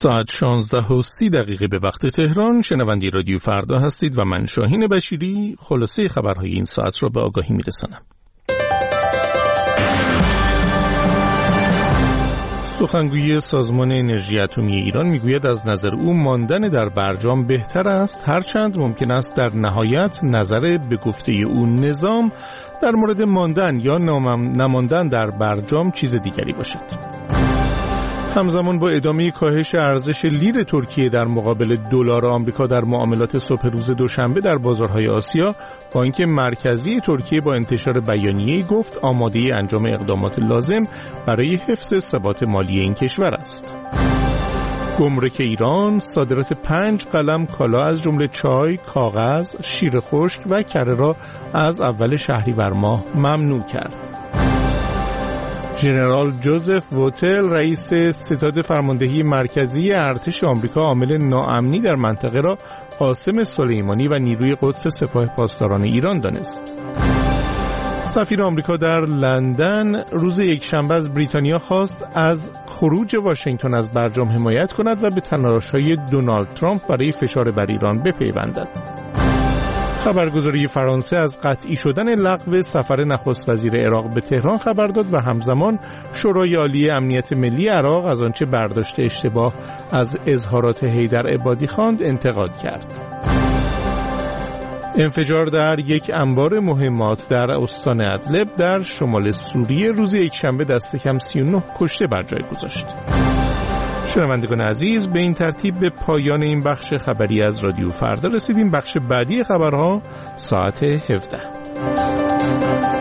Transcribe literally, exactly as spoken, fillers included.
ساعت شانزده و سی دقیقه به وقت تهران. شنونده رادیو فردا هستید و من شاهین بشیری خلاصه خبرهای این ساعت را به آگاهی میرسانم. سخنگوی سازمان انرژی اتمی ایران میگوید از نظر او ماندن در برجام بهتر است، هرچند ممکن است در نهایت نظر به گفته او نظام در مورد ماندن یا نماندن در برجام چیز دیگری باشد. همزمان با ادامه کاهش ارزش لیر ترکیه در مقابل دلار آمریکا در معاملات صبح روز دوشنبه در بازارهای آسیا، بانک مرکزی ترکیه با انتشار بیانیه‌ای گفت آماده انجام اقدامات لازم برای حفظ ثبات مالی این کشور است. گمرک ایران صادرات پنج قلم کالا از جمله چای، کاغذ، شیر خشک و کره را از اول شهریور ماه ممنوع کرد. ژنرال جوزف ووتل رئیس ستاد فرماندهی مرکزی ارتش آمریکا عامل ناامنی در منطقه را قاسم سلیمانی و نیروی قدس سپاه پاسداران ایران دانست. سفیر آمریکا در لندن روز یکشنبه از بریتانیا خواست از خروج واشنگتن از برجام حمایت کند و به تلاش‌های دونالد ترامپ برای فشار بر ایران بپیوندد. خبرگزاری فرانسه از قطعی شدن لغو سفر نخست وزیر عراق به تهران خبر داد و همزمان شورای عالی امنیت ملی عراق از آنچه برداشت اشتباه از اظهارات حیدر عبادی خواند انتقاد کرد. انفجار در یک انبار مهمات در استان ادلب در شمال سوریه روز یکشنبه دست کم سی و نه کشته بر جای گذاشت. شنوندگان عزیز، به این ترتیب به پایان این بخش خبری از رادیو فردا رسیدیم. بخش بعدی خبرها ساعت هفده.